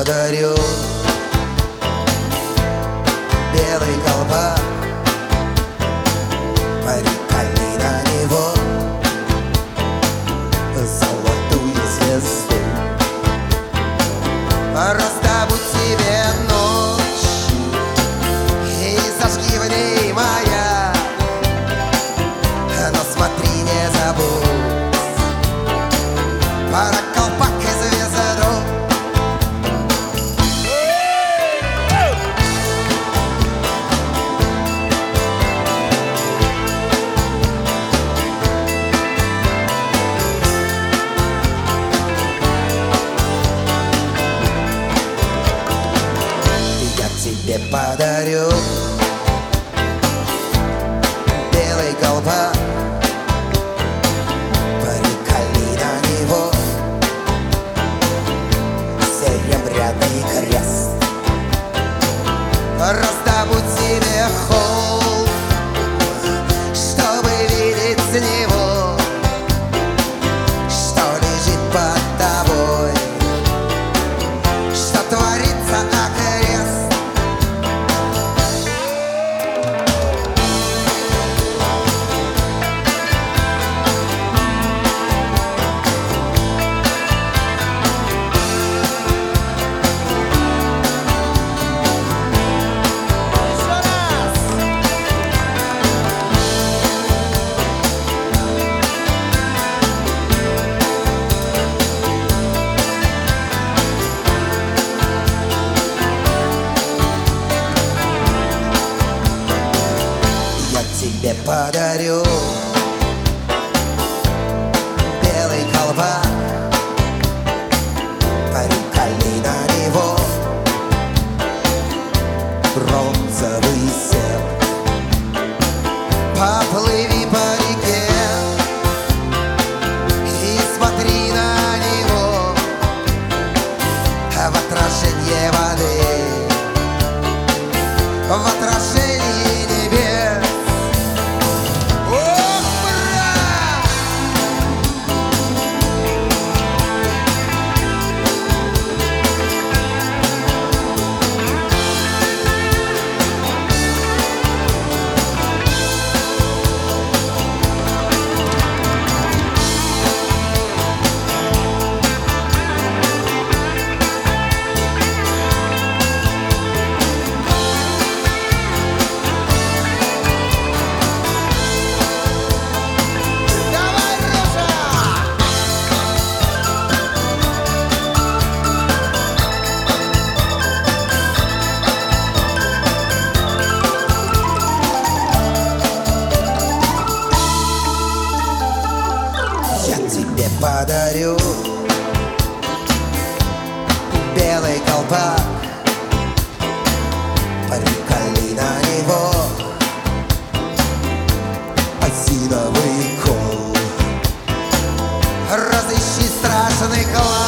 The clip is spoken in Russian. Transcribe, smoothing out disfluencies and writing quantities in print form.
подарю белый колпак, приколи на него золотую звезду. Раздобудь себе ночь и зажги в ней маяк, но смотри, не забудь про колпак и звезду. Я тебе подарю белый колпак, приколи на него серебряный крест. Раздобудь себе холм, чтобы видеть с него, что лежит под тобой, что творится окрест. Я тебе подарю белый колпак, приколи на него бронзовый серп. Поплыви по реке и смотри на него в отражении воды, в отражении небес. Ох, брат! Давай, Леша! Я тебе подарю белый колпак, приколи на него осиновый кол. Разыщи страшный клад,